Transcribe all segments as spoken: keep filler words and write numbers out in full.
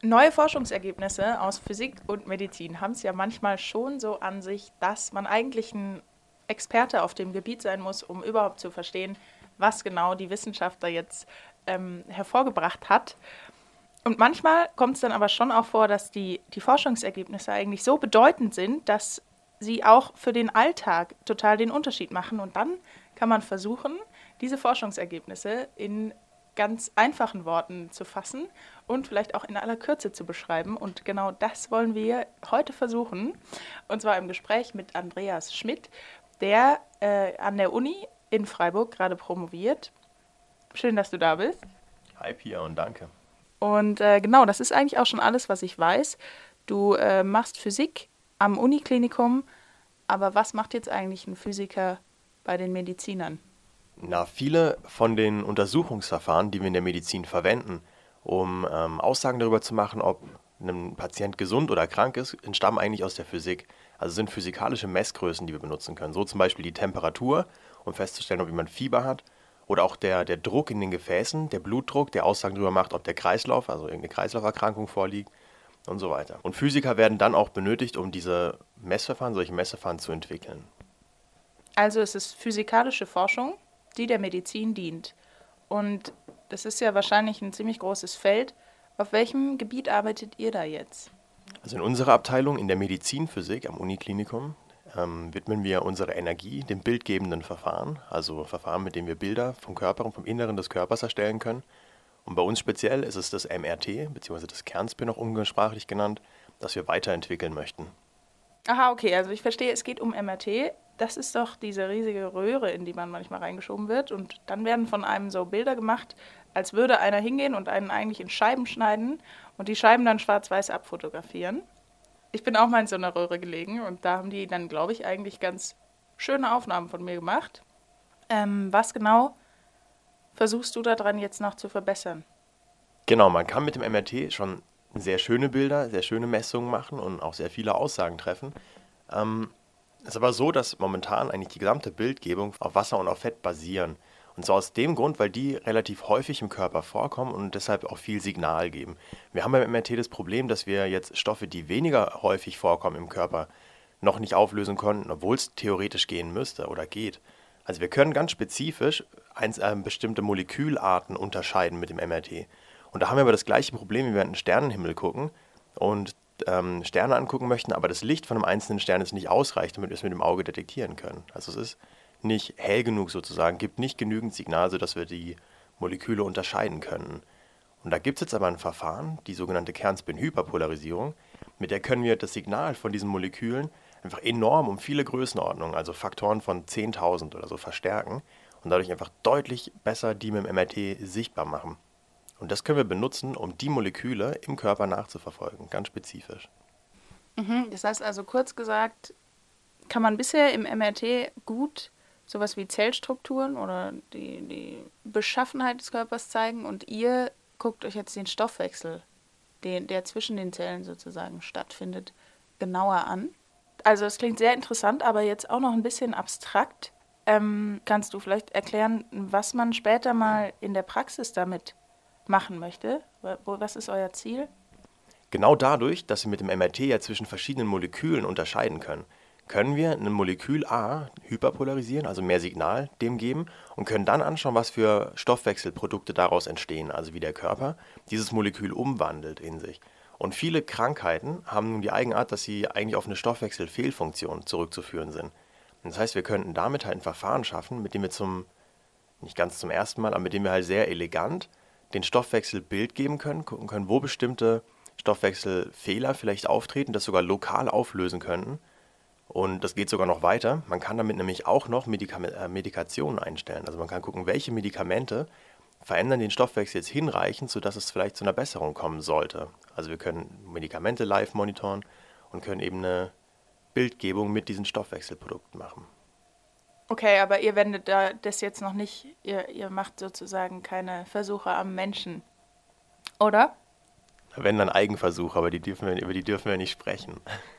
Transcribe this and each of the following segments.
Neue Forschungsergebnisse aus Physik und Medizin haben es ja manchmal schon so an sich, dass man eigentlich ein Experte auf dem Gebiet sein muss, um überhaupt zu verstehen, was genau die Wissenschaft da jetzt ähm, hervorgebracht hat. Und manchmal kommt es dann aber schon auch vor, dass die, die Forschungsergebnisse eigentlich so bedeutend sind, dass sie auch für den Alltag total den Unterschied machen. Und dann kann man versuchen, diese Forschungsergebnisse in ganz einfachen Worten zu fassen und vielleicht auch in aller Kürze zu beschreiben. Und genau das wollen wir heute versuchen. Und zwar im Gespräch mit Andreas Schmidt, der äh, an der Uni in Freiburg gerade promoviert. Schön, dass du da bist. Hi Pia und danke. Und äh, genau, das ist eigentlich auch schon alles, was ich weiß. Du äh, machst Physik am Uniklinikum, aber was macht jetzt eigentlich ein Physiker bei den Medizinern? Na, viele von den Untersuchungsverfahren, die wir in der Medizin verwenden, um ähm, Aussagen darüber zu machen, ob ein Patient gesund oder krank ist, entstammen eigentlich aus der Physik. Also sind physikalische Messgrößen, die wir benutzen können. So zum Beispiel die Temperatur, um festzustellen, ob jemand Fieber hat. Oder auch der, der Druck in den Gefäßen, der Blutdruck, der Aussagen darüber macht, ob der Kreislauf, also irgendeine Kreislauferkrankung vorliegt und so weiter. Und Physiker werden dann auch benötigt, um diese Messverfahren, solche Messverfahren zu entwickeln. Also es ist physikalische Forschung, die der Medizin dient. Und das ist ja wahrscheinlich ein ziemlich großes Feld. Auf welchem Gebiet arbeitet ihr da jetzt? Also in unserer Abteilung in der Medizinphysik am Uniklinikum ähm, widmen wir unsere Energie dem bildgebenden Verfahren, also Verfahren, mit denen wir Bilder vom Körper und vom Inneren des Körpers erstellen können. Und bei uns speziell ist es das M R T, beziehungsweise das Kernspin auch umgangssprachlich genannt, das wir weiterentwickeln möchten. Aha, okay, also ich verstehe, es geht um M R T. Das ist doch diese riesige Röhre, in die man manchmal reingeschoben wird. Und dann werden von einem so Bilder gemacht, als würde einer hingehen und einen eigentlich in Scheiben schneiden und die Scheiben dann schwarz-weiß abfotografieren. Ich bin auch mal in so einer Röhre gelegen und da haben die dann, glaube ich, eigentlich ganz schöne Aufnahmen von mir gemacht. Ähm, was genau versuchst du daran jetzt noch zu verbessern? Genau, man kann mit dem M R T schon sehr schöne Bilder, sehr schöne Messungen machen und auch sehr viele Aussagen treffen. Ähm, Es ist aber so, dass momentan eigentlich die gesamte Bildgebung auf Wasser und auf Fett basieren. Und zwar aus dem Grund, weil die relativ häufig im Körper vorkommen und deshalb auch viel Signal geben. Wir haben beim M R T das Problem, dass wir jetzt Stoffe, die weniger häufig vorkommen im Körper, noch nicht auflösen konnten, obwohl es theoretisch gehen müsste oder geht. Also wir können ganz spezifisch eins, äh, bestimmte Molekülarten unterscheiden mit dem M R T. Und da haben wir aber das gleiche Problem, wie wir in den Sternenhimmel gucken und ähm, Sterne angucken möchten, aber das Licht von einem einzelnen Stern jetzt nicht ausreicht, damit wir es mit dem Auge detektieren können. Also es ist nicht hell genug sozusagen, gibt nicht genügend Signal, sodass wir die Moleküle unterscheiden können. Und da gibt es jetzt aber ein Verfahren, die sogenannte Kernspin-Hyperpolarisierung, mit der können wir das Signal von diesen Molekülen einfach enorm um viele Größenordnungen, also Faktoren von zehntausend oder so verstärken und dadurch einfach deutlich besser die mit dem M R T sichtbar machen. Und das können wir benutzen, um die Moleküle im Körper nachzuverfolgen, ganz spezifisch. Mhm, das heißt also kurz gesagt, kann man bisher im M R T gut sowas wie Zellstrukturen oder die, die Beschaffenheit des Körpers zeigen und ihr guckt euch jetzt den Stoffwechsel, den, der zwischen den Zellen sozusagen stattfindet, genauer an. Also es klingt sehr interessant, aber jetzt auch noch ein bisschen abstrakt. Ähm, kannst du vielleicht erklären, was man später mal in der Praxis damit machen möchte? Wo- Was ist euer Ziel? Genau dadurch, dass wir mit dem M R T ja zwischen verschiedenen Molekülen unterscheiden können, können wir ein Molekül A hyperpolarisieren, also mehr Signal dem geben und können dann anschauen, was für Stoffwechselprodukte daraus entstehen, also wie der Körper dieses Molekül umwandelt in sich. Und viele Krankheiten haben nun die Eigenart, dass sie eigentlich auf eine Stoffwechselfehlfunktion zurückzuführen sind. Das heißt, wir könnten damit halt ein Verfahren schaffen, mit dem wir zum, nicht ganz zum ersten Mal, aber mit dem wir halt sehr elegant den Stoffwechsel Bild geben können, gucken können, wo bestimmte Stoffwechselfehler vielleicht auftreten, das sogar lokal auflösen könnten. Und das geht sogar noch weiter. Man kann damit nämlich auch noch Medikame äh, Medikationen einstellen. Also man kann gucken, welche Medikamente verändern den Stoffwechsel jetzt hinreichend, sodass es vielleicht zu einer Besserung kommen sollte. Also wir können Medikamente live monitoren und können eben eine Bildgebung mit diesen Stoffwechselprodukten machen. Okay, aber ihr wendet da das jetzt noch nicht, ihr, ihr macht sozusagen keine Versuche am Menschen, oder? Wenn dann Eigenversuche, aber die dürfen wir, über die dürfen wir nicht sprechen.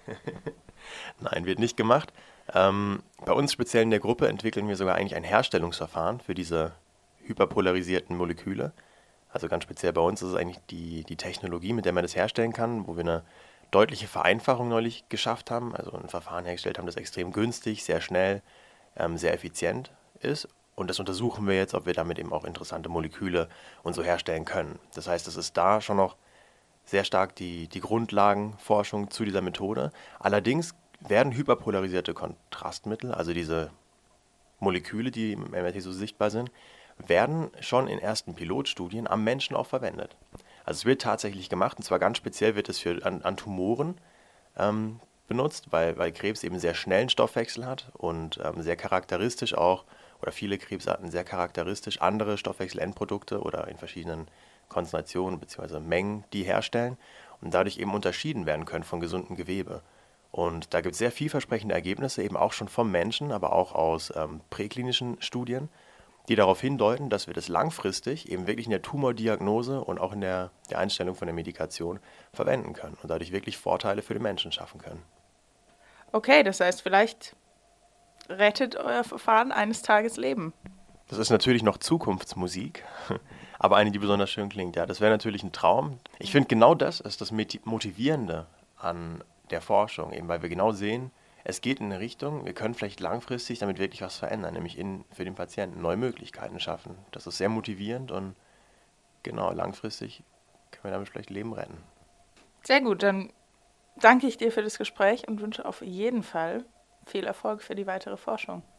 Nein, wird nicht gemacht. Ähm, bei uns speziell in der Gruppe entwickeln wir sogar eigentlich ein Herstellungsverfahren für diese hyperpolarisierten Moleküle. Also ganz speziell bei uns ist es eigentlich die, die Technologie, mit der man das herstellen kann, wo wir eine deutliche Vereinfachung neulich geschafft haben, also ein Verfahren hergestellt haben, das extrem günstig, sehr schnell, ähm, sehr effizient ist. Und das untersuchen wir jetzt, ob wir damit eben auch interessante Moleküle und so herstellen können. Das heißt, es ist da schon noch sehr stark die, die Grundlagenforschung zu dieser Methode. Allerdings werden hyperpolarisierte Kontrastmittel, also diese Moleküle, die im M R T so sichtbar sind, werden schon in ersten Pilotstudien am Menschen auch verwendet. Also es wird tatsächlich gemacht, und zwar ganz speziell wird es für, an, an Tumoren ähm, benutzt, weil, weil Krebs eben sehr schnellen Stoffwechsel hat und ähm, sehr charakteristisch auch, oder viele Krebsarten sehr charakteristisch andere Stoffwechselendprodukte oder in verschiedenen Konzentrationen bzw. Mengen die herstellen und dadurch eben unterschieden werden können von gesundem Gewebe. Und da gibt es sehr vielversprechende Ergebnisse, eben auch schon vom Menschen, aber auch aus ähm, präklinischen Studien, die darauf hindeuten, dass wir das langfristig eben wirklich in der Tumordiagnose und auch in der, der Einstellung von der Medikation verwenden können und dadurch wirklich Vorteile für den Menschen schaffen können. Okay, das heißt, vielleicht rettet euer Verfahren eines Tages Leben. Das ist natürlich noch Zukunftsmusik, aber eine, die besonders schön klingt. Ja, das wäre natürlich ein Traum. Ich finde, genau das ist das Motivierende an der Forschung, eben weil wir genau sehen, es geht in eine Richtung, wir können vielleicht langfristig damit wirklich was verändern, nämlich in, für den Patienten neue Möglichkeiten schaffen. Das ist sehr motivierend und genau, langfristig können wir damit vielleicht Leben retten. Sehr gut, dann danke ich dir für das Gespräch und wünsche auf jeden Fall viel Erfolg für die weitere Forschung.